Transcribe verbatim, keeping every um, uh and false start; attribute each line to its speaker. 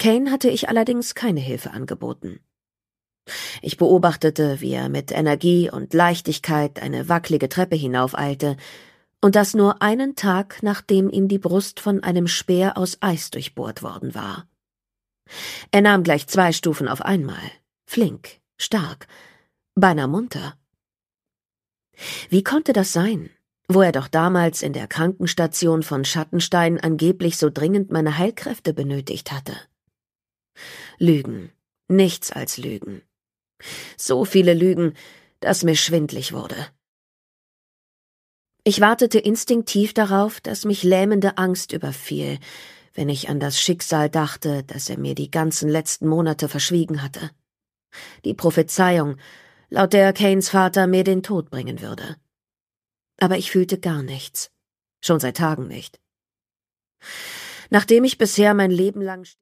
Speaker 1: Kane hatte ich allerdings keine Hilfe angeboten. Ich beobachtete, wie er mit Energie und Leichtigkeit eine wackelige Treppe hinaufeilte, und das nur einen Tag, nachdem ihm die Brust von einem Speer aus Eis durchbohrt worden war. Er nahm gleich zwei Stufen auf einmal, flink, stark, beinahe munter. Wie konnte das sein, wo er doch damals in der Krankenstation von Schattenstein angeblich so dringend meine Heilkräfte benötigt hatte? Lügen, nichts als Lügen. So viele Lügen, dass mir schwindlig wurde. Ich wartete instinktiv darauf, dass mich lähmende Angst überfiel, wenn ich an das Schicksal dachte, das er mir die ganzen letzten Monate verschwiegen hatte. Die Prophezeiung, laut der Kanes Vater mir den Tod bringen würde. Aber ich fühlte gar nichts. Schon seit Tagen nicht. Nachdem ich bisher mein Leben lang